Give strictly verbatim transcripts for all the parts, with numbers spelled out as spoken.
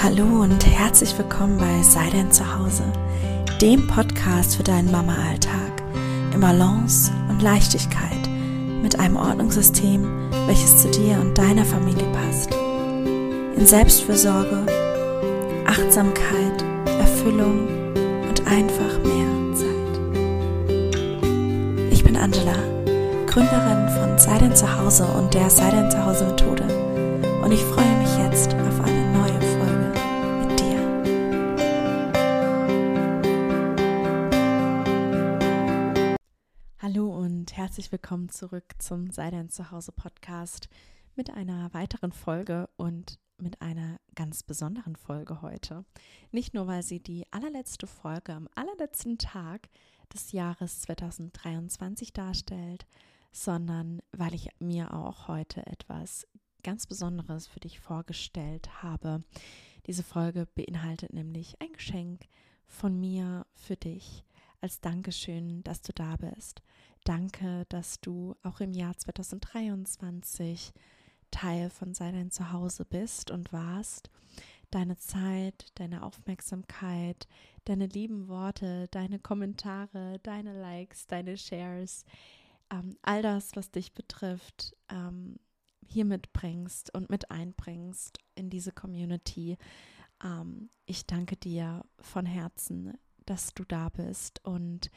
Hallo und herzlich willkommen bei Sei dein Zuhause, dem Podcast für deinen Mama-Alltag in Balance und Leichtigkeit mit einem Ordnungssystem, welches zu dir und deiner Familie passt. In Selbstfürsorge, Achtsamkeit, Erfüllung und einfach mehr Zeit. Ich bin Angela, Gründerin von Sei dein Zuhause und der Sei dein Zuhause Methode, und ich freue mich jetzt auf eine neue Folge mit dir. Hallo und herzlich willkommen zurück zum Sei dein Zuhause Podcast mit einer weiteren Folge und mit einer ganz besonderen Folge heute. Nicht nur, weil sie die allerletzte Folge am allerletzten Tag des Jahres zwanzig dreiundzwanzig darstellt, sondern weil ich mir auch heute etwas ganz Besonderes für dich vorgestellt habe. Diese Folge beinhaltet nämlich ein Geschenk von mir für dich als Dankeschön, dass du da bist. Danke, dass du auch im Jahr zwanzig dreiundzwanzig Teil von Sei dein Zuhause bist und warst. Deine Zeit, deine Aufmerksamkeit, deine lieben Worte, deine Kommentare, deine Likes, deine Shares, ähm, all das, was dich betrifft, ähm, hier mitbringst und mit einbringst in diese Community. Ähm, ich danke dir von Herzen, dass du da bist und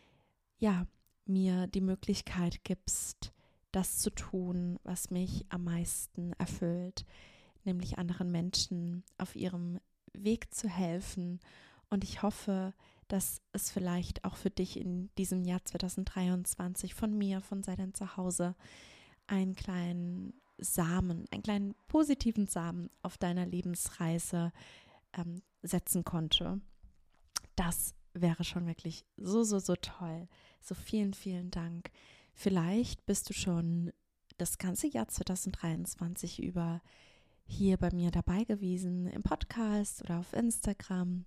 ja, mir die Möglichkeit gibst, das zu tun, was mich am meisten erfüllt, nämlich anderen Menschen auf ihrem Weg zu helfen. Und ich hoffe, dass es vielleicht auch für dich in diesem Jahr zwanzig dreiundzwanzig von mir, von Sei dein Zuhause, einen kleinen Samen, einen kleinen positiven Samen auf deiner Lebensreise ähm, setzen konnte. Das wäre schon wirklich so, so, so toll. So vielen, vielen Dank. Vielleicht bist du schon das ganze Jahr zwanzig dreiundzwanzig über hier bei mir dabei gewesen, im Podcast oder auf Instagram.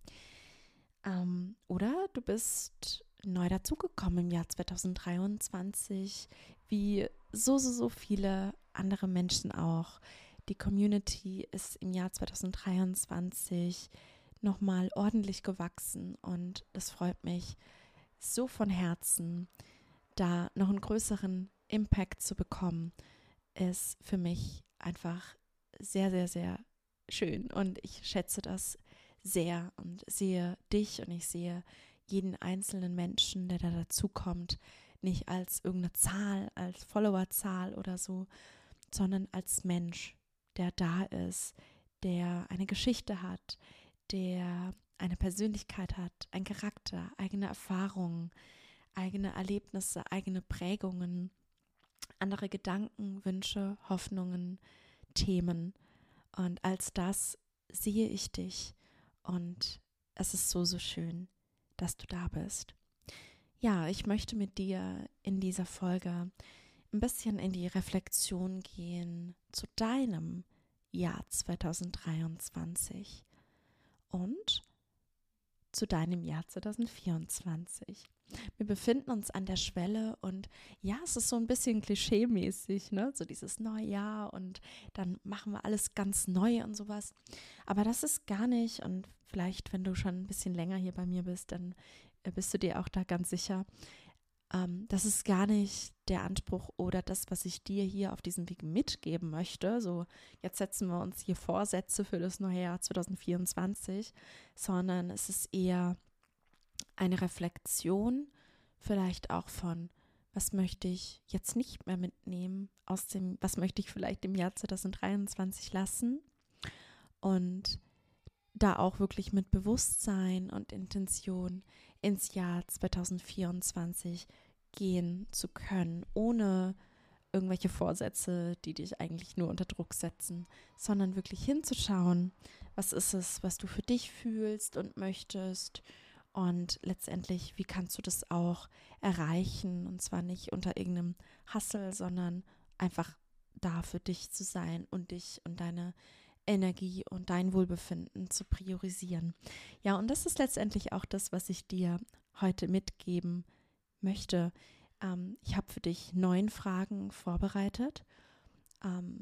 Ähm, oder du bist neu dazugekommen im Jahr zwanzig dreiundzwanzig, wie so, so, so viele andere Menschen auch. Die Community ist im Jahr zwanzig dreiundzwanzig nochmal ordentlich gewachsen und das freut mich so von Herzen. Da noch einen größeren Impact zu bekommen, ist für mich einfach sehr, sehr, sehr schön und ich schätze das sehr und sehe dich und ich sehe jeden einzelnen Menschen, der da dazukommt, nicht als irgendeine Zahl, als Followerzahl oder so, sondern als Mensch, der da ist, der eine Geschichte hat, der eine Persönlichkeit hat, einen Charakter, eigene Erfahrungen, eigene Erlebnisse, eigene Prägungen, andere Gedanken, Wünsche, Hoffnungen, Themen. Und als das sehe ich dich und es ist so, so schön, dass du da bist. Ja, ich möchte mit dir in dieser Folge ein bisschen in die Reflexion gehen zu deinem Jahr zwanzig dreiundzwanzig und zu deinem Jahr zwanzig vierundzwanzig. Wir befinden uns an der Schwelle und ja, es ist so ein bisschen klischee-mäßig, ne? So dieses neue Jahr und dann machen wir alles ganz neu und sowas. Aber das ist gar nicht, und vielleicht, wenn du schon ein bisschen länger hier bei mir bist, dann bist du dir auch da ganz sicher, ähm, das ist gar nicht der Anspruch oder das, was ich dir hier auf diesem Weg mitgeben möchte. So, jetzt setzen wir uns hier Vorsätze für das neue Jahr zwanzig vierundzwanzig, sondern es ist eher eine Reflexion, vielleicht auch von, was möchte ich jetzt nicht mehr mitnehmen, aus dem, was möchte ich vielleicht im Jahr zwanzig dreiundzwanzig lassen und da auch wirklich mit Bewusstsein und Intention ins Jahr zwanzig vierundzwanzig gehen zu können, ohne irgendwelche Vorsätze, die dich eigentlich nur unter Druck setzen, sondern wirklich hinzuschauen, was ist es, was du für dich fühlst und möchtest. Und letztendlich, wie kannst du das auch erreichen? Und zwar nicht unter irgendeinem Hustle, sondern einfach da für dich zu sein und dich und deine Energie und dein Wohlbefinden zu priorisieren. Ja, und das ist letztendlich auch das, was ich dir heute mitgeben möchte. Ähm, ich habe für dich neun Fragen vorbereitet. Ähm,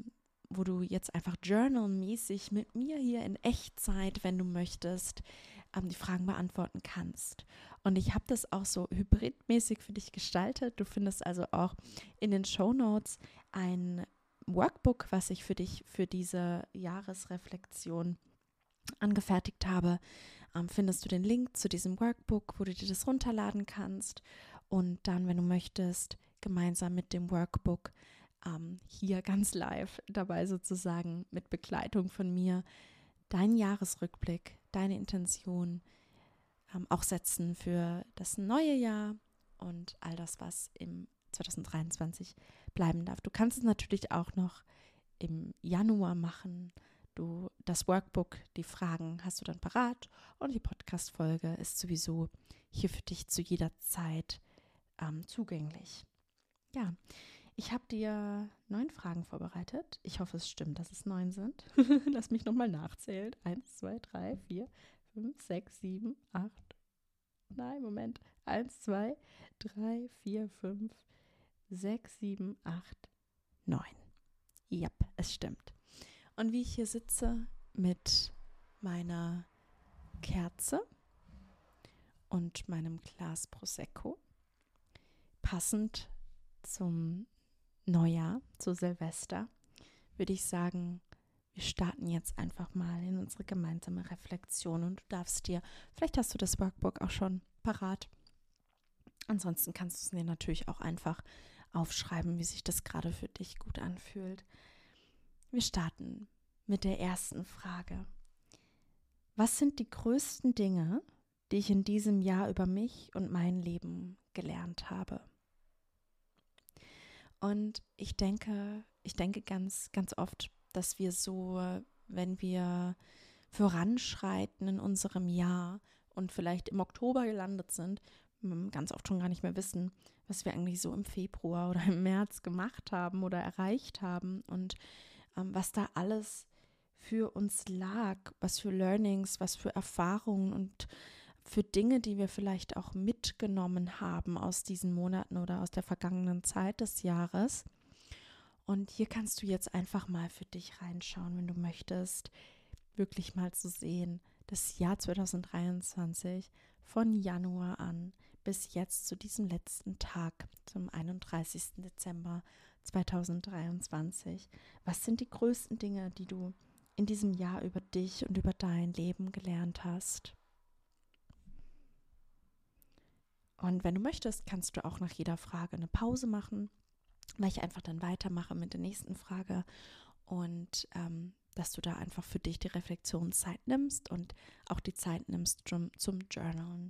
wo du jetzt einfach journalmäßig mit mir hier in Echtzeit, wenn du möchtest, ähm, die Fragen beantworten kannst. Und ich habe das auch so hybridmäßig für dich gestaltet. Du findest also auch in den Shownotes ein Workbook, was ich für dich für diese Jahresreflexion angefertigt habe. Ähm, findest du den Link zu diesem Workbook, wo du dir das runterladen kannst und dann, wenn du möchtest, gemeinsam mit dem Workbook ähm, hier ganz live dabei sozusagen mit Begleitung von mir deinen Jahresrückblick, deine Intention ähm, auch setzen für das neue Jahr und all das, was im zwanzig dreiundzwanzig bleiben darf. Du kannst es natürlich auch noch im Januar machen. Du, das Workbook, die Fragen hast du dann parat und die Podcast-Folge ist sowieso hier für dich zu jeder Zeit ähm, zugänglich. Ja, ich habe dir neun Fragen vorbereitet. Ich hoffe, es stimmt, dass es neun sind. Lass mich nochmal nachzählen. Eins, zwei, drei, vier, fünf, sechs, sieben, acht. Nein, Moment. Eins, zwei, drei, vier, fünf, sechs, sieben, acht, neun. Ja, es stimmt. Und wie ich hier sitze mit meiner Kerze und meinem Glas Prosecco, passend zum Neujahr, zu Silvester, würde ich sagen, wir starten jetzt einfach mal in unsere gemeinsame Reflexion und du darfst dir, vielleicht hast du das Workbook auch schon parat, ansonsten kannst du es dir natürlich auch einfach aufschreiben, wie sich das gerade für dich gut anfühlt. Wir starten mit der ersten Frage. Was sind die größten Dinge, die ich in diesem Jahr über mich und mein Leben gelernt habe? Und ich denke, ich denke ganz, ganz oft, dass wir so, wenn wir voranschreiten in unserem Jahr und vielleicht im Oktober gelandet sind, ganz oft schon gar nicht mehr wissen, was wir eigentlich so im Februar oder im März gemacht haben oder erreicht haben und ähm, was da alles für uns lag, was für Learnings, was für Erfahrungen und für Dinge, die wir vielleicht auch mitgenommen haben aus diesen Monaten oder aus der vergangenen Zeit des Jahres. Und hier kannst du jetzt einfach mal für dich reinschauen, wenn du möchtest, wirklich mal zu sehen, das Jahr zwanzig dreiundzwanzig von Januar an bis jetzt zu diesem letzten Tag, zum einunddreißigsten Dezember zweitausenddreiundzwanzig. Was sind die größten Dinge, die du in diesem Jahr über dich und über dein Leben gelernt hast? Und wenn du möchtest, kannst du auch nach jeder Frage eine Pause machen, weil ich einfach dann weitermache mit der nächsten Frage und ähm, dass du da einfach für dich die Reflexionszeit nimmst und auch die Zeit nimmst zum, zum Journalen.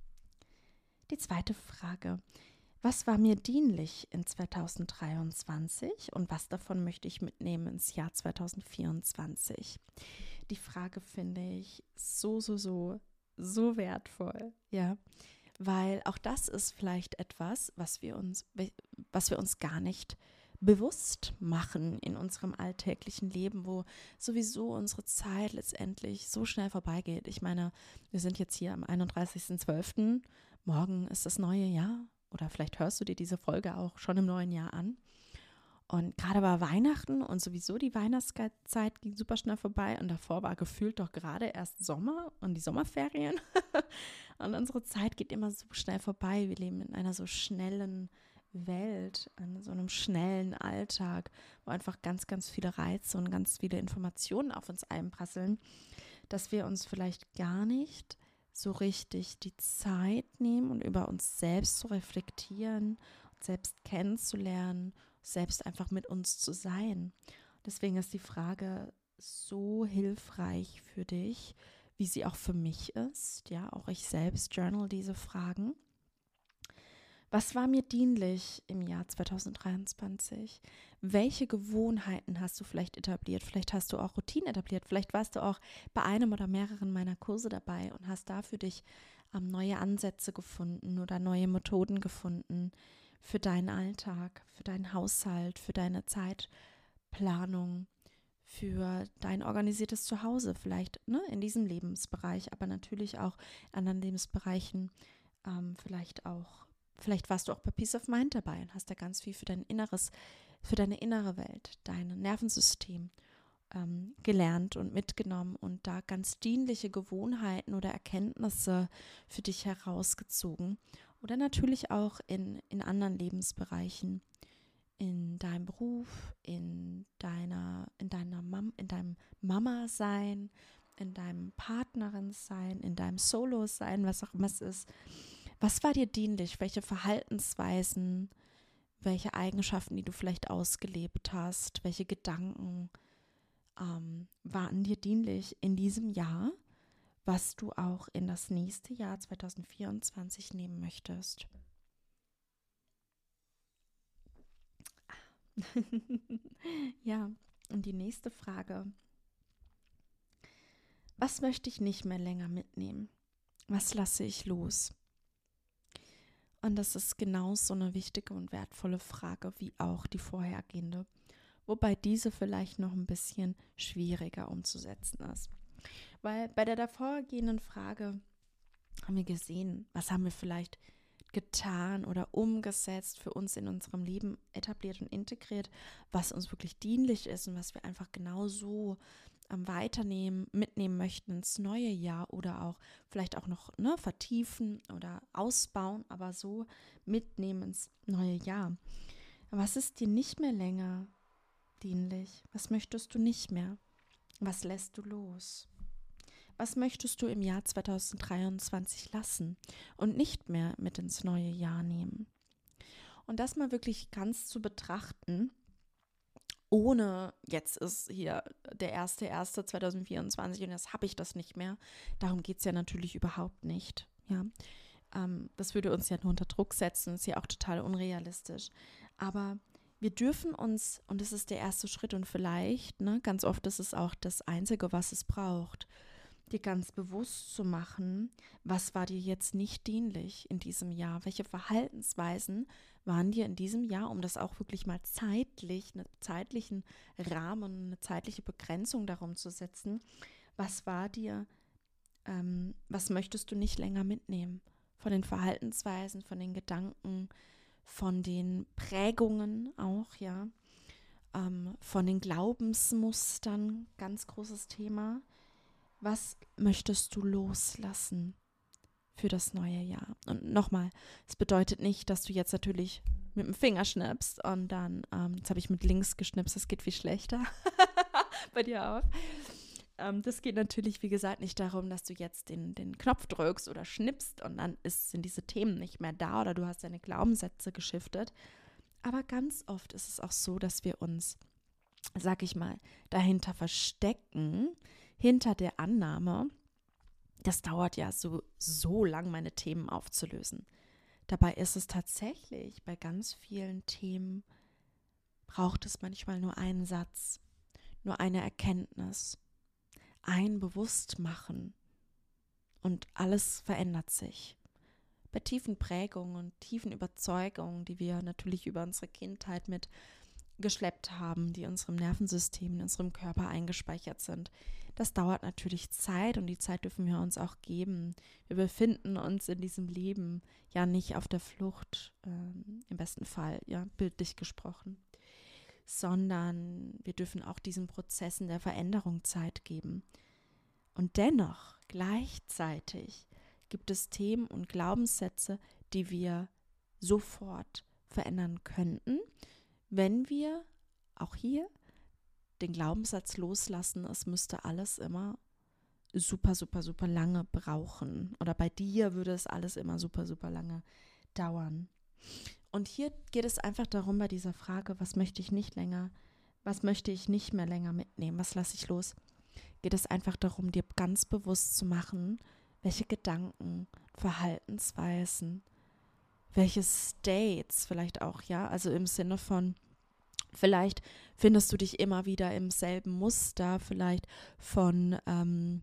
Die zweite Frage. Was war mir dienlich in zweitausenddreiundzwanzig und was davon möchte ich mitnehmen ins Jahr zweitausendvierundzwanzig? Die Frage finde ich so, so, so, so wertvoll, ja, weil auch das ist vielleicht etwas, was wir uns, was wir uns gar nicht bewusst machen in unserem alltäglichen Leben, wo sowieso unsere Zeit letztendlich so schnell vorbeigeht. Ich meine, wir sind jetzt hier am einunddreißigsten zwölften Morgen ist das neue Jahr oder vielleicht hörst du dir diese Folge auch schon im neuen Jahr an. Und gerade war Weihnachten und sowieso die Weihnachtszeit ging super schnell vorbei und davor war gefühlt doch gerade erst Sommer und die Sommerferien. Und unsere Zeit geht immer so schnell vorbei. Wir leben in einer so schnellen Welt, in so einem schnellen Alltag, wo einfach ganz, ganz viele Reize und ganz viele Informationen auf uns einprasseln, dass wir uns vielleicht gar nicht so richtig die Zeit nehmen und über uns selbst zu reflektieren, uns selbst kennenzulernen, selbst einfach mit uns zu sein. Deswegen ist die Frage so hilfreich für dich, wie sie auch für mich ist. Ja, auch ich selbst journal diese Fragen. Was war mir dienlich im Jahr zweitausenddreiundzwanzig? Welche Gewohnheiten hast du vielleicht etabliert? Vielleicht hast du auch Routinen etabliert. Vielleicht warst du auch bei einem oder mehreren meiner Kurse dabei und hast da für dich ähm, neue Ansätze gefunden oder neue Methoden gefunden für deinen Alltag, für deinen Haushalt, für deine Zeitplanung, für dein organisiertes Zuhause, vielleicht ne, in diesem Lebensbereich, aber natürlich auch in anderen Lebensbereichen, ähm, vielleicht auch Vielleicht warst du auch bei Peace of Mind dabei und hast da ganz viel für dein Inneres, für deine innere Welt, dein Nervensystem ähm, gelernt und mitgenommen und da ganz dienliche Gewohnheiten oder Erkenntnisse für dich herausgezogen oder natürlich auch in, in anderen Lebensbereichen, in deinem Beruf, in deiner, in deiner Mam, in deinem Mama-Sein, in deinem Partnerin-Sein, in deinem Solo-Sein, was auch immer es ist. Was war dir dienlich? Welche Verhaltensweisen, welche Eigenschaften, die du vielleicht ausgelebt hast, welche Gedanken ähm, waren dir dienlich in diesem Jahr, was du auch in das nächste Jahr zwanzig vierundzwanzig nehmen möchtest? Ja, und die nächste Frage. Was möchte ich nicht mehr länger mitnehmen? Was lasse ich los? Und das ist genauso eine wichtige und wertvolle Frage wie auch die vorhergehende, wobei diese vielleicht noch ein bisschen schwieriger umzusetzen ist. Weil bei der davorgehenden Frage haben wir gesehen, was haben wir vielleicht getan oder umgesetzt, für uns in unserem Leben etabliert und integriert, was uns wirklich dienlich ist und was wir einfach genau so ähm, weiternehmen, mitnehmen möchten ins neue Jahr oder auch vielleicht auch noch ne, vertiefen oder ausbauen, aber so mitnehmen ins neue Jahr. Was ist dir nicht mehr länger dienlich? Was möchtest du nicht mehr? Was lässt du los? Was möchtest du im Jahr zwanzig dreiundzwanzig lassen und nicht mehr mit ins neue Jahr nehmen? Und das mal wirklich ganz zu betrachten, ohne jetzt ist hier der erste erste zweitausendvierundzwanzig und jetzt habe ich das nicht mehr. Darum geht es ja natürlich überhaupt nicht. Ja, ähm, das würde uns ja nur unter Druck setzen, ist ja auch total unrealistisch. Aber wir dürfen uns, und das ist der erste Schritt und vielleicht, ne, ganz oft ist es auch das Einzige, was es braucht, dir ganz bewusst zu machen, was war dir jetzt nicht dienlich in diesem Jahr? Welche Verhaltensweisen waren dir in diesem Jahr, um das auch wirklich mal zeitlich, einen zeitlichen Rahmen, eine zeitliche Begrenzung darum zu setzen, was war dir, ähm, was möchtest du nicht länger mitnehmen? Von den Verhaltensweisen, von den Gedanken, von den Prägungen auch, ja, ähm, von den Glaubensmustern, ganz großes Thema. Was möchtest du loslassen für das neue Jahr? Und nochmal, es bedeutet nicht, dass du jetzt natürlich mit dem Finger schnippst und dann, ähm, jetzt habe ich mit links geschnipst, das geht viel schlechter. Bei dir auch. Ähm, das geht natürlich, wie gesagt, nicht darum, dass du jetzt den, den Knopf drückst oder schnippst und dann ist, sind diese Themen nicht mehr da oder du hast deine Glaubenssätze geschiftet. Aber ganz oft ist es auch so, dass wir uns, sag ich mal, dahinter verstecken, hinter der Annahme, das dauert ja so, so lang, meine Themen aufzulösen. Dabei ist es tatsächlich, bei ganz vielen Themen braucht es manchmal nur einen Satz, nur eine Erkenntnis, ein Bewusstmachen und alles verändert sich. Bei tiefen Prägungen und tiefen Überzeugungen, die wir natürlich über unsere Kindheit mit geschleppt haben, die in unserem Nervensystem, in unserem Körper eingespeichert sind. Das dauert natürlich Zeit und die Zeit dürfen wir uns auch geben. Wir befinden uns in diesem Leben ja nicht auf der Flucht, ähm, im besten Fall, ja, bildlich gesprochen, sondern wir dürfen auch diesen Prozessen der Veränderung Zeit geben. Und dennoch, gleichzeitig gibt es Themen und Glaubenssätze, die wir sofort verändern könnten, wenn wir auch hier den Glaubenssatz loslassen, es müsste alles immer super, super, super lange brauchen. Oder bei dir würde es alles immer super, super lange dauern. Und hier geht es einfach darum, bei dieser Frage, was möchte ich nicht länger, was möchte ich nicht mehr länger mitnehmen, was lasse ich los, geht es einfach darum, dir ganz bewusst zu machen, welche Gedanken, Verhaltensweisen, welche States vielleicht auch, ja, also im Sinne von, vielleicht findest du dich immer wieder im selben Muster, vielleicht von ähm,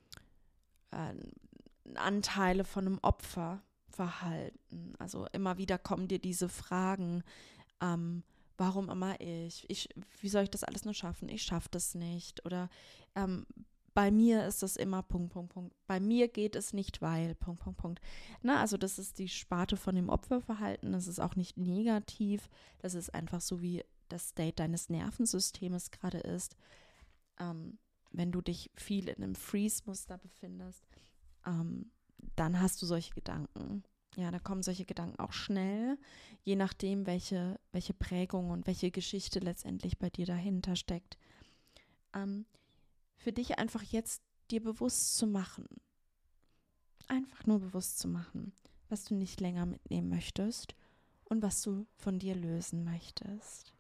äh, Anteile von einem Opferverhalten. Also immer wieder kommen dir diese Fragen, ähm, warum immer ich? ich? Wie soll ich das alles nur schaffen? Ich schaffe das nicht. Oder ähm, bei mir ist es immer Punkt, Punkt, Punkt. Bei mir geht es nicht, weil Punkt, Punkt, Punkt. Na, also das ist die Sparte von dem Opferverhalten. Das ist auch nicht negativ. Das ist einfach so, wie das State deines Nervensystems gerade ist. Ähm, wenn du dich viel in einem Freeze-Muster befindest, ähm, dann hast du solche Gedanken. Ja, da kommen solche Gedanken auch schnell, je nachdem, welche, welche Prägung und welche Geschichte letztendlich bei dir dahinter steckt. Ähm, für dich einfach jetzt dir bewusst zu machen, einfach nur bewusst zu machen, was du nicht länger mitnehmen möchtest und was du von dir lösen möchtest.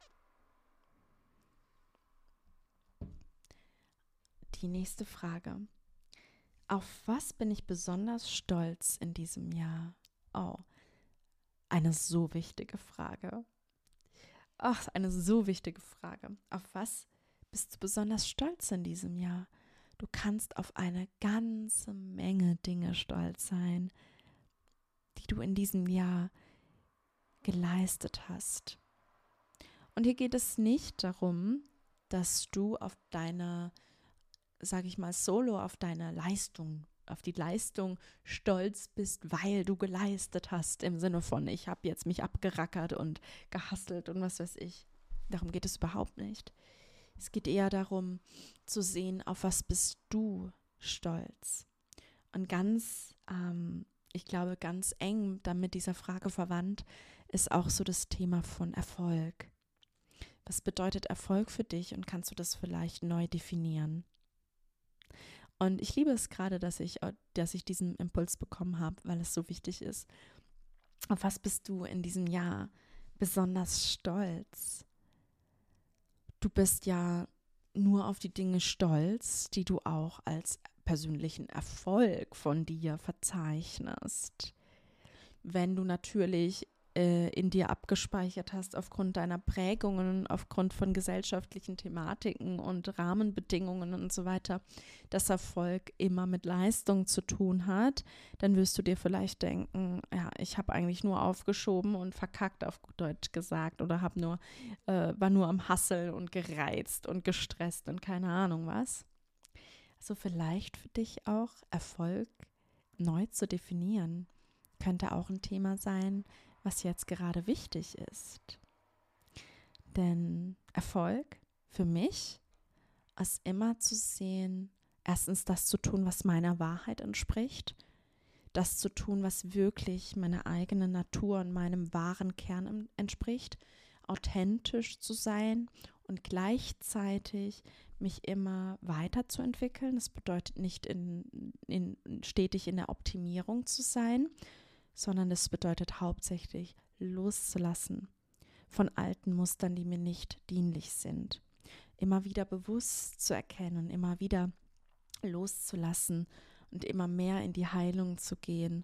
Die nächste Frage. Auf was bin ich besonders stolz in diesem Jahr? Oh, eine so wichtige Frage. Ach, eine so wichtige Frage. Auf was bist du besonders stolz in diesem Jahr? Du kannst auf eine ganze Menge Dinge stolz sein, die du in diesem Jahr geleistet hast. Und hier geht es nicht darum, dass du auf deine, sage ich mal, solo auf deine Leistung, auf die Leistung stolz bist, weil du geleistet hast, im Sinne von, ich habe jetzt mich abgerackert und gehustelt und was weiß ich. Darum geht es überhaupt nicht. Es geht eher darum, zu sehen, auf was bist du stolz. Und ganz, ähm, ich glaube, ganz eng damit dieser Frage verwandt, ist auch so das Thema von Erfolg. Was bedeutet Erfolg für dich und kannst du das vielleicht neu definieren? Und ich liebe es gerade, dass ich, dass ich diesen Impuls bekommen habe, weil es so wichtig ist. Auf was bist du in diesem Jahr besonders stolz? Du bist ja nur auf die Dinge stolz, die du auch als persönlichen Erfolg von dir verzeichnest. Wenn du natürlich äh, in dir abgespeichert hast aufgrund deiner Prägungen, aufgrund von gesellschaftlichen Thematiken und Rahmenbedingungen und so weiter, dass Erfolg immer mit Leistung zu tun hat, dann wirst du dir vielleicht denken, ja, ich habe eigentlich nur aufgeschoben und verkackt, auf gut Deutsch gesagt, oder habe nur, äh, war nur am Hasseln und gereizt und gestresst und keine Ahnung was. Also vielleicht für dich auch Erfolg neu zu definieren, könnte auch ein Thema sein, was jetzt gerade wichtig ist. Denn Erfolg für mich ist immer zu sehen, erstens das zu tun, was meiner Wahrheit entspricht, das zu tun, was wirklich meiner eigenen Natur und meinem wahren Kern entspricht, authentisch zu sein und gleichzeitig mich immer weiterzuentwickeln. Das bedeutet nicht in, in, stetig in der Optimierung zu sein, sondern das bedeutet hauptsächlich loszulassen von alten Mustern, die mir nicht dienlich sind. Immer wieder bewusst zu erkennen, immer wieder loszulassen und immer mehr in die Heilung zu gehen,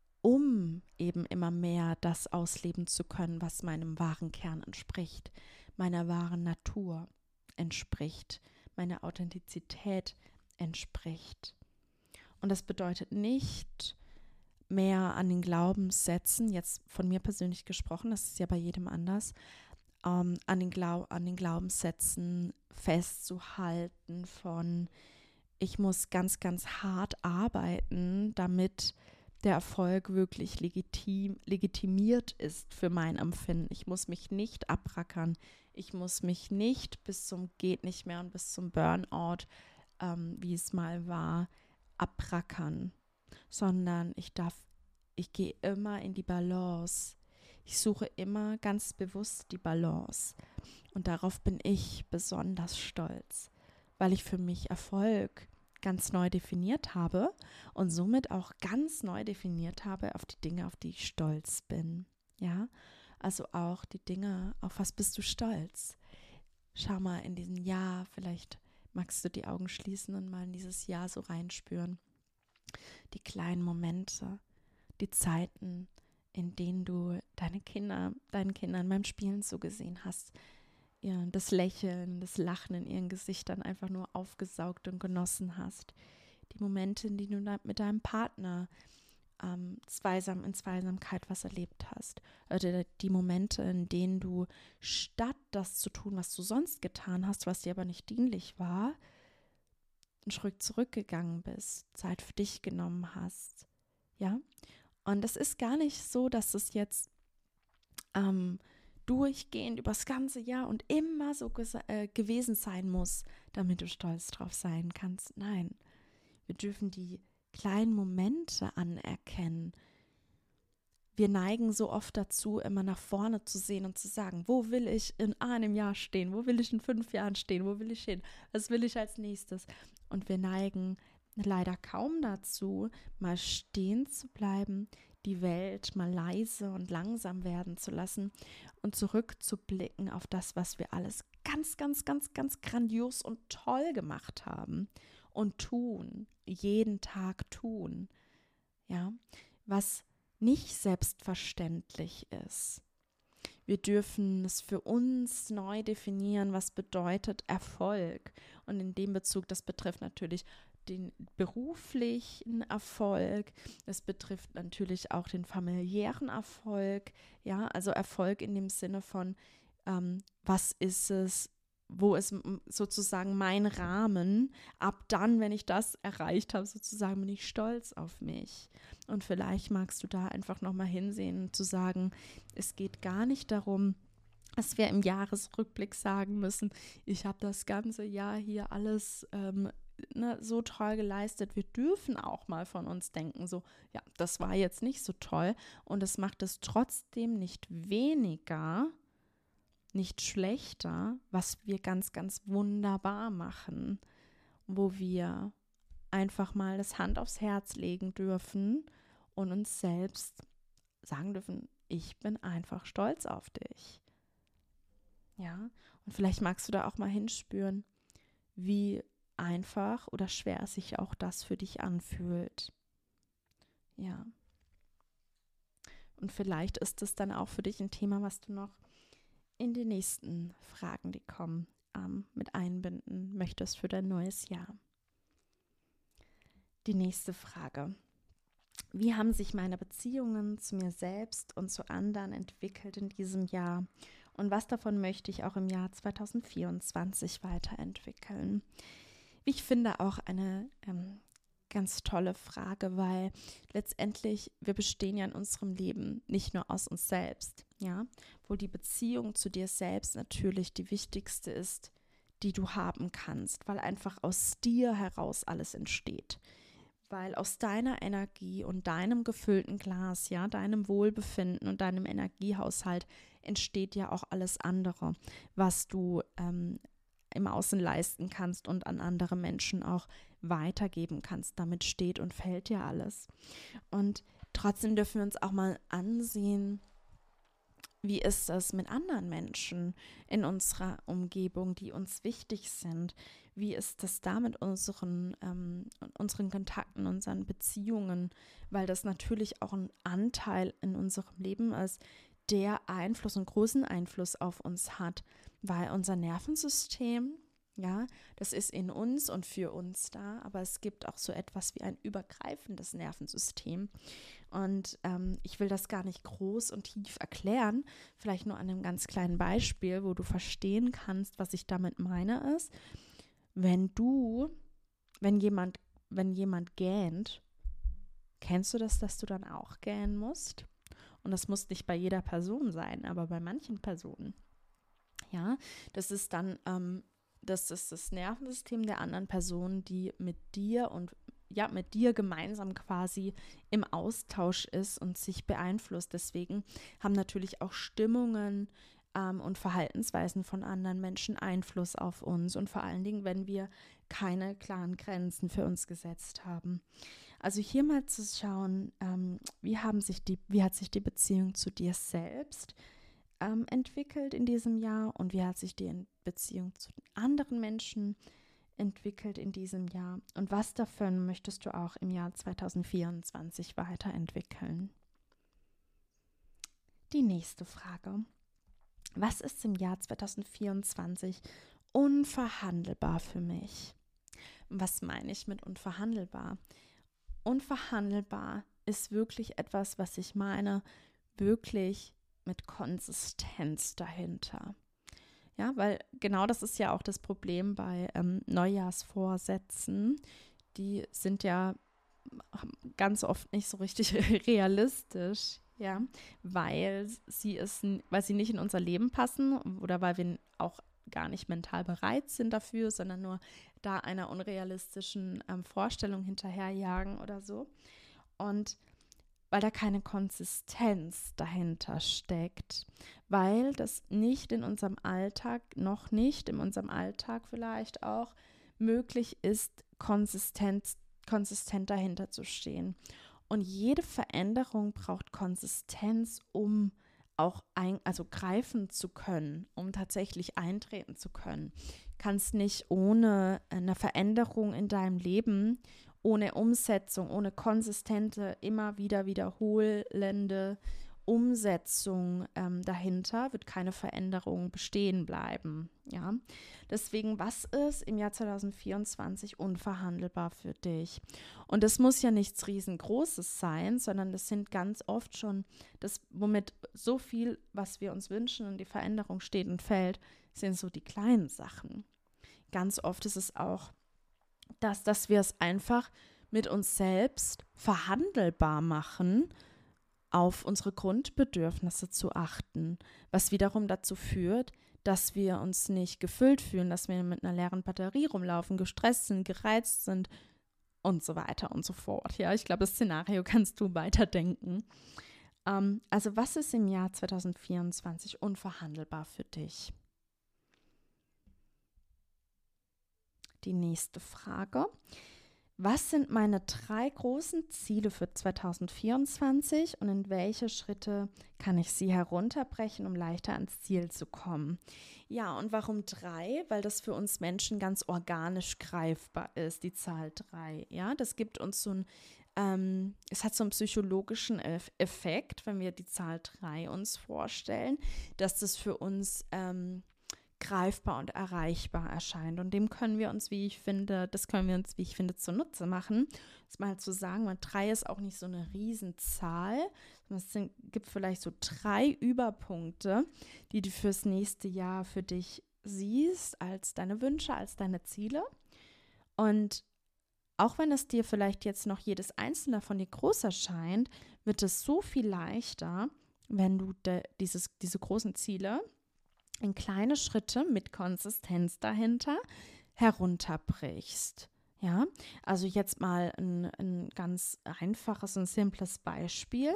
um eben immer mehr das ausleben zu können, was meinem wahren Kern entspricht, meiner wahren Natur entspricht, meiner Authentizität entspricht. Und das bedeutet nicht mehr an den Glaubenssätzen, jetzt von mir persönlich gesprochen, das ist ja bei jedem anders, ähm, an den Glau- an den Glaubenssätzen festzuhalten von, ich muss ganz, ganz hart arbeiten, damit der Erfolg wirklich legitim, legitimiert ist für mein Empfinden. Ich muss mich nicht abrackern. Ich muss mich nicht bis zum geht nicht mehr und bis zum Burnout, ähm, wie es mal war, abrackern, sondern ich darf, ich gehe immer in die Balance. Ich suche immer ganz bewusst die Balance. Und darauf bin ich besonders stolz, weil ich für mich Erfolg ganz neu definiert habe und somit auch ganz neu definiert habe auf die Dinge, auf die ich stolz bin. Ja, also auch die Dinge, auf was bist du stolz? Schau mal in diesem Jahr, vielleicht magst du die Augen schließen und mal in dieses Jahr so reinspüren. Die kleinen Momente, die Zeiten, in denen du deine Kinder, deinen Kindern beim Spielen zugesehen hast, ihr das Lächeln, das Lachen in ihren Gesichtern einfach nur aufgesaugt und genossen hast. Die Momente, in denen du mit deinem Partner ähm, zweisam in Zweisamkeit was erlebt hast. Oder die Momente, in denen du statt das zu tun, was du sonst getan hast, was dir aber nicht dienlich war, einen Schritt zurückgegangen bist, Zeit für dich genommen hast. Ja? Und es ist gar nicht so, dass es jetzt ähm, durchgehend übers ganze Jahr und immer so gesa- äh, gewesen sein muss, damit du stolz drauf sein kannst. Nein, wir dürfen die kleinen Momente anerkennen. Wir neigen so oft dazu, immer nach vorne zu sehen und zu sagen, wo will ich in einem Jahr stehen, wo will ich in fünf Jahren stehen, wo will ich hin, was will ich als nächstes? Und wir neigen leider kaum dazu, mal stehen zu bleiben, die Welt mal leise und langsam werden zu lassen und zurückzublicken auf das, was wir alles ganz, ganz, ganz, ganz grandios und toll gemacht haben und tun, jeden Tag tun, ja, was nicht selbstverständlich ist. Wir dürfen es für uns neu definieren, was bedeutet Erfolg. Und in dem Bezug, das betrifft natürlich den beruflichen Erfolg, es betrifft natürlich auch den familiären Erfolg, ja, also Erfolg in dem Sinne von, ähm, was ist es, wo ist sozusagen mein Rahmen, ab dann, wenn ich das erreicht habe, sozusagen bin ich stolz auf mich. Und vielleicht magst du da einfach nochmal hinsehen und zu sagen, es geht gar nicht darum, dass wir im Jahresrückblick sagen müssen, ich habe das ganze Jahr hier alles ähm, ne, so toll geleistet. Wir dürfen auch mal von uns denken, so, ja, das war jetzt nicht so toll und es macht es trotzdem nicht weniger, nicht schlechter, was wir ganz, ganz wunderbar machen, wo wir einfach mal das Hand aufs Herz legen dürfen und uns selbst sagen dürfen, ich bin einfach stolz auf dich. Ja, und vielleicht magst du da auch mal hinspüren, wie einfach oder schwer sich auch das für dich anfühlt. Ja. Und vielleicht ist es dann auch für dich ein Thema, was du noch in den nächsten Fragen, die kommen, ähm, mit einbinden möchtest für dein neues Jahr. Die nächste Frage. Wie haben sich meine Beziehungen zu mir selbst und zu anderen entwickelt in diesem Jahr? Und was davon möchte ich auch im Jahr zwanzig vierundzwanzig weiterentwickeln? Ich finde auch eine ähm, ganz tolle Frage, weil letztendlich wir bestehen ja in unserem Leben nicht nur aus uns selbst, ja, wo die Beziehung zu dir selbst natürlich die wichtigste ist, die du haben kannst, weil einfach aus dir heraus alles entsteht. Weil aus deiner Energie und deinem gefüllten Glas, ja, deinem Wohlbefinden und deinem Energiehaushalt entsteht ja auch alles andere, was du ähm, im Außen leisten kannst und an andere Menschen auch weitergeben kannst. Damit steht und fällt ja alles. Und trotzdem dürfen wir uns auch mal ansehen, wie ist es mit anderen Menschen in unserer Umgebung, die uns wichtig sind? Wie ist das da mit unseren, ähm, unseren Kontakten, unseren Beziehungen? Weil das natürlich auch ein Anteil in unserem Leben ist, der Einfluss, einen großen Einfluss auf uns hat, weil unser Nervensystem, ja, das ist in uns und für uns da, aber es gibt auch so etwas wie ein übergreifendes Nervensystem. Und ähm, ich will das gar nicht groß und tief erklären, vielleicht nur an einem ganz kleinen Beispiel, wo du verstehen kannst, was ich damit meine, ist, wenn du, wenn jemand, wenn jemand gähnt, kennst du das, dass du dann auch gähnen musst? Und das muss nicht bei jeder Person sein, aber bei manchen Personen. Ja, das ist dann, ähm, das ist das Nervensystem der anderen Person, die mit dir und ja, mit dir gemeinsam quasi im Austausch ist und sich beeinflusst. Deswegen haben natürlich auch Stimmungen ähm, und Verhaltensweisen von anderen Menschen Einfluss auf uns und vor allen Dingen, wenn wir keine klaren Grenzen für uns gesetzt haben. Also hier mal zu schauen, ähm, wie haben sich die, wie hat sich die Beziehung zu dir selbst ähm, entwickelt in diesem Jahr und wie hat sich die Beziehung zu den anderen Menschen entwickelt in diesem Jahr und was davon möchtest du auch im Jahr zwanzig vierundzwanzig weiterentwickeln? Die nächste Frage. Was ist im Jahr zwanzig vierundzwanzig unverhandelbar für mich? Was meine ich mit unverhandelbar? Unverhandelbar ist wirklich etwas, was ich meine, wirklich mit Konsistenz dahinter. Ja, weil genau das ist ja auch das Problem bei ähm, Neujahrsvorsätzen. Die sind ja ganz oft nicht so richtig realistisch. ja, weil sie es, weil sie nicht in unser Leben passen oder weil wir auch gar nicht mental bereit sind dafür, sondern nur da einer unrealistischen ähm, Vorstellung hinterherjagen oder so. Und weil da keine Konsistenz dahinter steckt, weil das nicht in unserem Alltag, noch nicht in unserem Alltag vielleicht auch möglich ist, konsistent, konsistent dahinter zu stehen. Und jede Veränderung braucht Konsistenz, um auch ein, also greifen zu können, um tatsächlich eintreten zu können. Kannst nicht ohne eine Veränderung in deinem Leben, ohne Umsetzung, ohne konsistente, immer wieder wiederholende Umsetzung ähm, dahinter, wird keine Veränderung bestehen bleiben. Ja? Deswegen, was ist im Jahr zwanzig vierundzwanzig unverhandelbar für dich? Und das muss ja nichts Riesengroßes sein, sondern das sind ganz oft schon das, womit so viel, was wir uns wünschen und die Veränderung steht und fällt, sind so die kleinen Sachen. Ganz oft ist es auch, dass, dass wir es einfach mit uns selbst verhandelbar machen, auf unsere Grundbedürfnisse zu achten, was wiederum dazu führt, dass wir uns nicht gefüllt fühlen, dass wir mit einer leeren Batterie rumlaufen, gestresst sind, gereizt sind und so weiter und so fort. Ja, ich glaube, das Szenario kannst du weiterdenken. Ähm, also was ist im Jahr zwanzig vierundzwanzig unverhandelbar für dich? Die nächste Frage. Was sind meine drei großen Ziele für zwanzig vierundzwanzig und in welche Schritte kann ich sie herunterbrechen, um leichter ans Ziel zu kommen? Ja, und warum drei? Weil das für uns Menschen ganz organisch greifbar ist, die Zahl drei. Ja, das gibt uns so ein, ähm, es hat so einen psychologischen Effekt, wenn wir die Zahl drei uns vorstellen, dass das für uns ähm, greifbar und erreichbar erscheint. Und dem können wir uns, wie ich finde, das können wir uns, wie ich finde, zunutze machen. Das mal zu sagen, weil drei ist auch nicht so eine Riesenzahl. Es sind, gibt vielleicht so drei Überpunkte, die du fürs nächste Jahr für dich siehst, als deine Wünsche, als deine Ziele. Und auch wenn es dir vielleicht jetzt noch jedes einzelne von dir groß erscheint, wird es so viel leichter, wenn du de, dieses, diese großen Ziele in kleine Schritte mit Konsistenz dahinter herunterbrichst. Ja, also jetzt mal ein, ein ganz einfaches und simples Beispiel.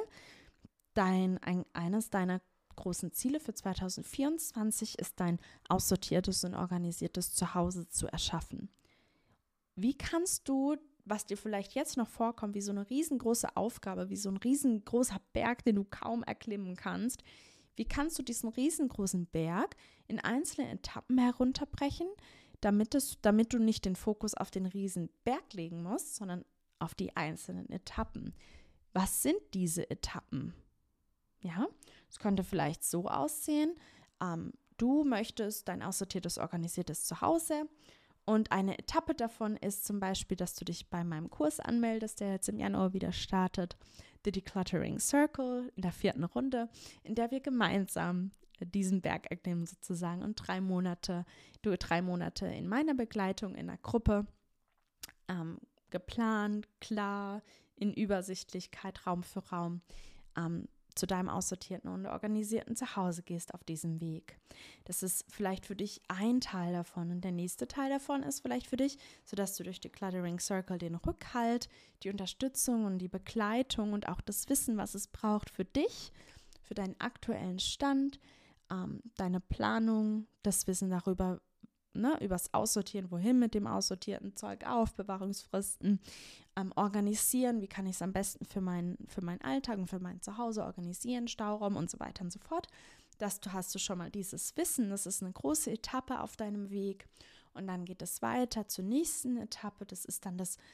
Dein, ein, eines deiner großen Ziele für zwanzig vierundzwanzig ist, dein aussortiertes und organisiertes Zuhause zu erschaffen. Wie kannst du, was dir vielleicht jetzt noch vorkommt, wie so eine riesengroße Aufgabe, wie so ein riesengroßer Berg, den du kaum erklimmen kannst, wie kannst du diesen riesengroßen Berg in einzelne Etappen herunterbrechen, damit, es, damit du nicht den Fokus auf den riesen Berg legen musst, sondern auf die einzelnen Etappen? Was sind diese Etappen? Ja, es könnte vielleicht so aussehen, ähm, du möchtest dein aussortiertes, organisiertes Zuhause und eine Etappe davon ist zum Beispiel, dass du dich bei meinem Kurs anmeldest, der jetzt im Januar wieder startet, The Decluttering Circle in der vierten Runde, in der wir gemeinsam diesen Berg erklimmen sozusagen und drei Monate, du drei Monate in meiner Begleitung in der Gruppe ähm, geplant, klar, in Übersichtlichkeit, Raum für Raum, ähm, zu deinem aussortierten und organisierten Zuhause gehst auf diesem Weg. Das ist vielleicht für dich ein Teil davon und der nächste Teil davon ist vielleicht für dich, sodass du durch die Decluttering Circle den Rückhalt, die Unterstützung und die Begleitung und auch das Wissen, was es braucht für dich, für deinen aktuellen Stand, ähm, deine Planung, das Wissen darüber, ne, übers Aussortieren, wohin mit dem aussortierten Zeug, Aufbewahrungsfristen, ähm, organisieren, wie kann ich es am besten für, mein, für meinen Alltag und für mein Zuhause organisieren, Stauraum und so weiter und so fort. Das du hast du schon mal dieses Wissen, das ist eine große Etappe auf deinem Weg und dann geht es weiter zur nächsten Etappe, das ist dann das,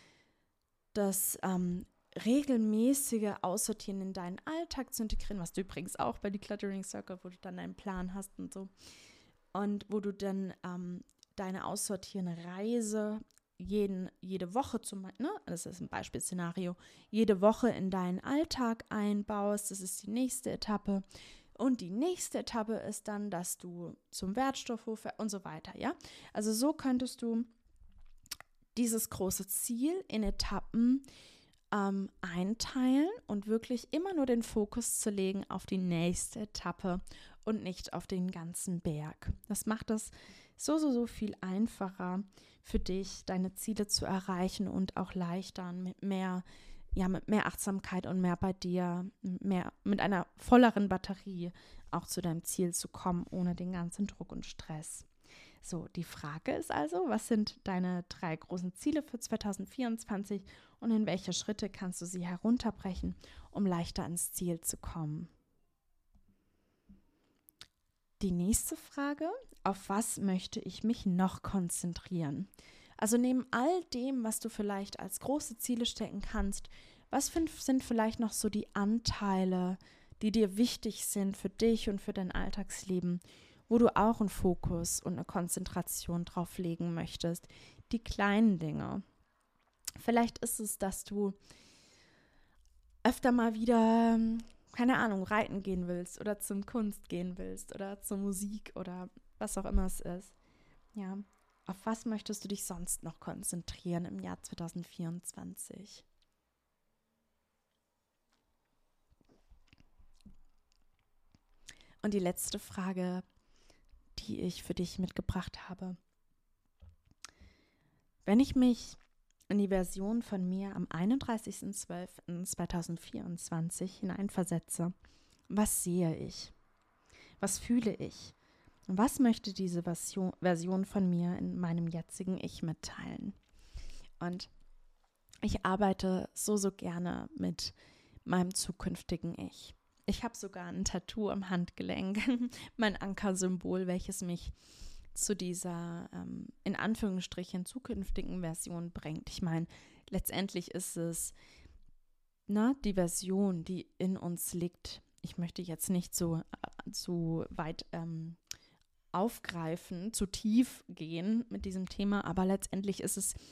das ähm, regelmäßige Aussortieren in deinen Alltag zu integrieren, was du übrigens auch bei Decluttering Circle, wo du dann einen Plan hast und so. Und wo du dann ähm, deine aussortierende Reise jeden, jede Woche, zum, ne, das ist ein Beispielszenario, jede Woche in deinen Alltag einbaust. Das ist die nächste Etappe. Und die nächste Etappe ist dann, dass du zum Wertstoffhof und so weiter, ja. Also so könntest du dieses große Ziel in Etappen ähm, einteilen und wirklich immer nur den Fokus zu legen auf die nächste Etappe und nicht auf den ganzen Berg. Das macht es so, so, so viel einfacher für dich, deine Ziele zu erreichen und auch leichter mit mehr, ja, mit mehr Achtsamkeit und mehr bei dir, mehr, mit einer volleren Batterie auch zu deinem Ziel zu kommen, ohne den ganzen Druck und Stress. So, die Frage ist also, was sind deine drei großen Ziele für zwanzig vierundzwanzig und in welche Schritte kannst du sie herunterbrechen, um leichter ans Ziel zu kommen? Die nächste Frage, auf was möchte ich mich noch konzentrieren? Also neben all dem, was du vielleicht als große Ziele stecken kannst, was sind vielleicht noch so die Anteile, die dir wichtig sind für dich und für dein Alltagsleben, wo du auch einen Fokus und eine Konzentration drauf legen möchtest? Die kleinen Dinge. Vielleicht ist es, dass du öfter mal wieder, keine Ahnung, reiten gehen willst oder zum Kunst gehen willst oder zur Musik oder was auch immer es ist. Ja, auf was möchtest du dich sonst noch konzentrieren im Jahr zwanzig vierundzwanzig? Und die letzte Frage, die ich für dich mitgebracht habe. Wenn ich mich in die Version von mir am einunddreißigsten zwölften zweitausendvierundzwanzig hineinversetze, was sehe ich? Was fühle ich? Und was möchte diese Version, Version von mir in meinem jetzigen Ich mitteilen? Und ich arbeite so, so gerne mit meinem zukünftigen Ich. Ich habe sogar ein Tattoo am Handgelenk, mein Ankersymbol, welches mich zu dieser, ähm, in Anführungsstrichen, zukünftigen Version bringt. Ich meine, letztendlich ist es, na, die Version, die in uns liegt. Ich möchte jetzt nicht so, äh, so weit ähm, aufgreifen, zu tief gehen mit diesem Thema, aber letztendlich ist es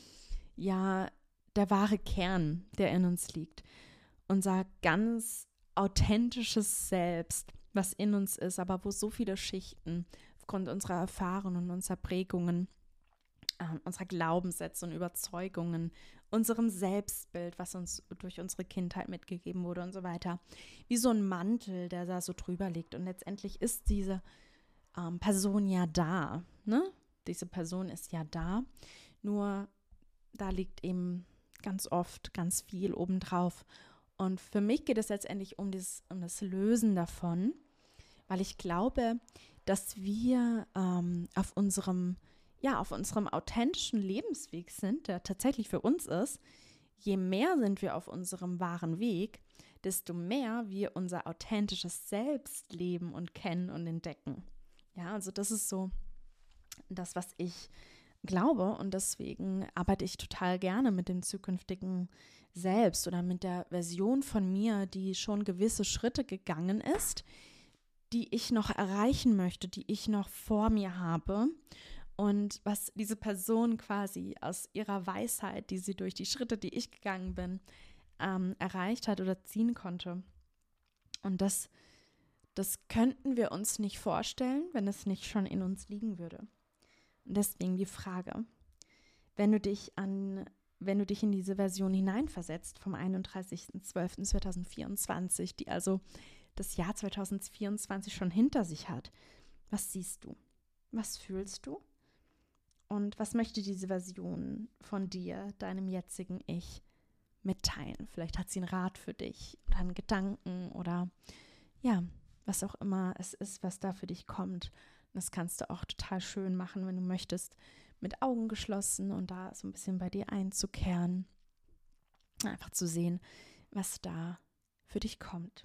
ja der wahre Kern, der in uns liegt. Unser ganz authentisches Selbst, was in uns ist, aber wo so viele Schichten aufgrund unserer Erfahrungen und unserer Prägungen, äh, unserer Glaubenssätze und Überzeugungen, unserem Selbstbild, was uns durch unsere Kindheit mitgegeben wurde und so weiter, wie so ein Mantel, der da so drüber liegt. Und letztendlich ist diese ähm, Person ja da, ne? Diese Person ist ja da, nur da liegt eben ganz oft ganz viel obendrauf. Und für mich geht es letztendlich um, dieses, um das Lösen davon, weil ich glaube, dass wir ähm, auf unserem, ja, auf unserem authentischen Lebensweg sind, der tatsächlich für uns ist. Je mehr sind wir auf unserem wahren Weg, desto mehr wir unser authentisches Selbst leben und kennen und entdecken. Ja, also das ist so das, was ich glaube, und deswegen arbeite ich total gerne mit dem zukünftigen Selbst oder mit der Version von mir, die schon gewisse Schritte gegangen ist, die ich noch erreichen möchte, die ich noch vor mir habe und was diese Person quasi aus ihrer Weisheit, die sie durch die Schritte, die ich gegangen bin, ähm, erreicht hat oder ziehen konnte. Und das, das könnten wir uns nicht vorstellen, wenn es nicht schon in uns liegen würde. Und deswegen die Frage, wenn du dich an, wenn du dich in diese Version hineinversetzt vom einunddreißigsten zwölften zweitausendvierundzwanzig, die also das Jahr zweitausendvierundzwanzig schon hinter sich hat, was siehst du? Was fühlst du? Und was möchte diese Version von dir, deinem jetzigen Ich, mitteilen? Vielleicht hat sie einen Rat für dich oder einen Gedanken oder ja, was auch immer es ist, was da für dich kommt. Das kannst du auch total schön machen, wenn du möchtest, mit Augen geschlossen und da so ein bisschen bei dir einzukehren. Einfach zu sehen, was da für dich kommt.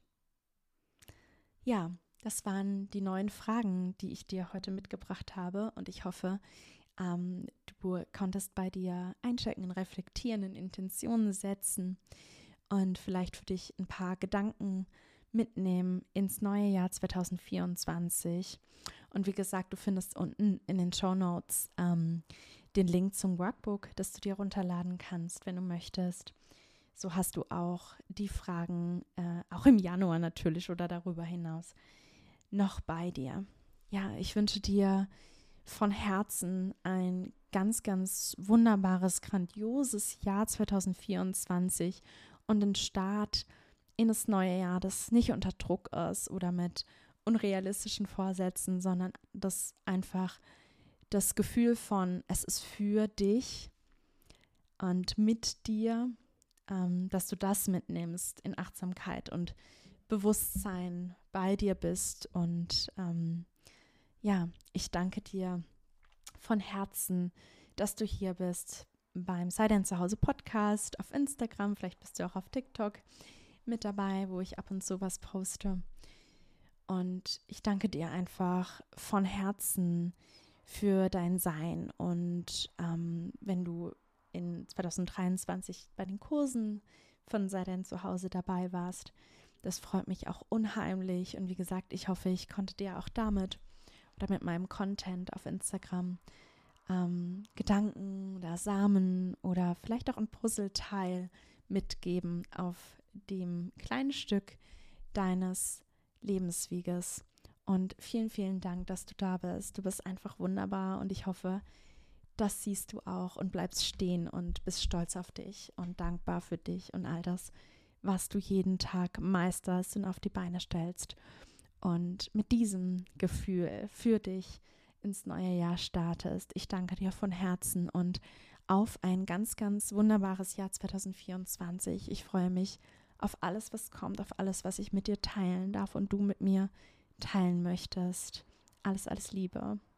Ja, das waren die neuen Fragen, die ich dir heute mitgebracht habe und ich hoffe, ähm, du konntest bei dir einchecken, reflektieren, in Intentionen setzen und vielleicht für dich ein paar Gedanken mitnehmen ins neue Jahr zweitausendvierundzwanzig. Und wie gesagt, du findest unten in den Shownotes ähm, den Link zum Workbook, das du dir runterladen kannst, wenn du möchtest. So hast du auch die Fragen, äh, auch im Januar natürlich oder darüber hinaus, noch bei dir. Ja, ich wünsche dir von Herzen ein ganz, ganz wunderbares, grandioses Jahr zweitausendvierundzwanzig und den Start in das neue Jahr, das nicht unter Druck ist oder mit unrealistischen Vorsätzen, sondern das einfach das Gefühl von, es ist für dich und mit dir, ähm, dass du das mitnimmst in Achtsamkeit und Bewusstsein bei dir bist. Und ähm, ja, ich danke dir von Herzen, dass du hier bist beim Sei dein Zuhause Podcast auf Instagram. Vielleicht bist du auch auf TikTok mit dabei, wo ich ab und zu was poste. Und ich danke dir einfach von Herzen für dein Sein. Und ähm, wenn du in zwanzig dreiundzwanzig bei den Kursen von Sei dein Zuhause dabei warst, das freut mich auch unheimlich. Und wie gesagt, ich hoffe, ich konnte dir auch damit oder mit meinem Content auf Instagram ähm, Gedanken oder Samen oder vielleicht auch ein Puzzleteil mitgeben auf dem kleinen Stück deines Lebensweges. Und vielen, vielen Dank, dass du da bist. Du bist einfach wunderbar und ich hoffe, das siehst du auch und bleibst stehen und bist stolz auf dich und dankbar für dich und all das, was du jeden Tag meisterst und auf die Beine stellst. Und mit diesem Gefühl für dich ins neue Jahr startest. Ich danke dir von Herzen und auf ein ganz, ganz wunderbares Jahr zwanzig vierundzwanzig. Ich freue mich auf alles, was kommt, auf alles, was ich mit dir teilen darf und du mit mir teilen möchtest. Alles, alles Liebe.